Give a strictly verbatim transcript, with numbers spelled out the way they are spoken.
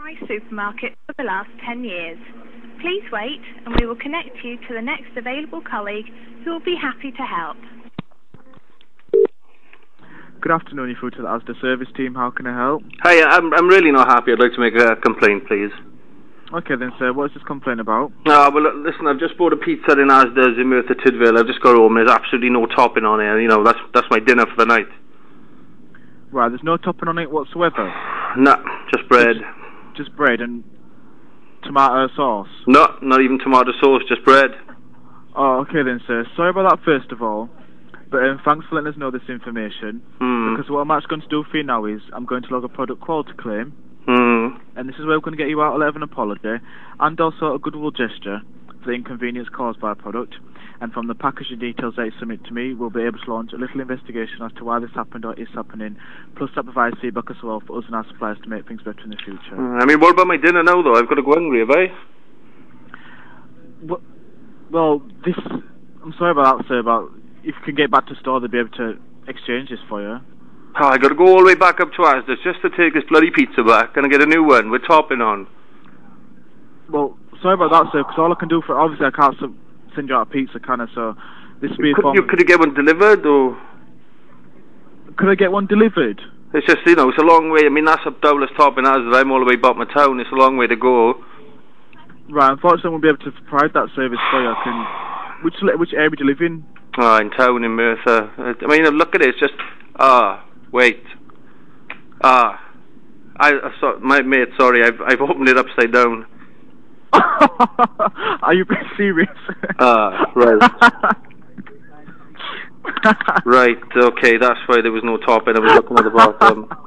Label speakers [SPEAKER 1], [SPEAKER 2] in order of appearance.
[SPEAKER 1] Price supermarket for the last ten years. Please wait and we will connect you to the next available colleague who will be happy to help.
[SPEAKER 2] Good afternoon, you're through to the Asda service team. How can I help?
[SPEAKER 3] Hi, I'm I'm really not happy. I'd like to make a complaint, please.
[SPEAKER 2] Okay then, sir. What's this complaint about?
[SPEAKER 3] No, well, listen, I've just bought a pizza in Asda's in Merthyr Tydfil. I've just got home. There's absolutely no topping on it. You know, that's that's my dinner for the night.
[SPEAKER 2] Right, there's no topping on it whatsoever?
[SPEAKER 3] No, just bread.
[SPEAKER 2] Just, just bread and tomato sauce?
[SPEAKER 3] No, not even tomato sauce, just bread.
[SPEAKER 2] Oh, okay then, sir. Sorry about that, first of all. But um, thanks for letting us know this information.
[SPEAKER 3] Mm.
[SPEAKER 2] Because what I'm actually going to do for you now is I'm going to log a product quality claim.
[SPEAKER 3] Mm.
[SPEAKER 2] And this is where we're going to get you out a letter of an apology and also a goodwill gesture for the inconvenience caused by a product. And from the packaging details that you submit to me, we'll be able to launch a little investigation as to why this happened or is happening, plus that provides feedback as well for us and our suppliers to make things better in the future.
[SPEAKER 3] Mm. I mean, what about my dinner now, though? I've got to go hungry, have I?
[SPEAKER 2] Well, well this... I'm sorry about that, sir, but if you can get back to store, they'll be able to exchange this for you.
[SPEAKER 3] Oh, I got to go all the way back up to Asda's just to take this bloody pizza back and get a new one with topping on.
[SPEAKER 2] Well, sorry about that, sir, because all I can do for... Obviously, I can't send you out a pizza, can I? So this will be
[SPEAKER 3] could,
[SPEAKER 2] a form...
[SPEAKER 3] You, could you get one delivered, or...?
[SPEAKER 2] Could I get one delivered?
[SPEAKER 3] It's just, you know, it's a long way. I mean, that's a Douglas top in Asda. I'm all the way back my town. It's a long way to go.
[SPEAKER 2] Right, unfortunately, I won't be able to provide that service for you. I can... Which, which area do you live in?
[SPEAKER 3] Oh, in town, in Merthyr. I mean, look at it. It's just... Ah, wait. Ah. I, I saw, my mate, sorry, I've, I've opened it upside down.
[SPEAKER 2] Are you being serious?
[SPEAKER 3] Ah, right. Right, okay, that's why there was no topping. I was looking at the bottom.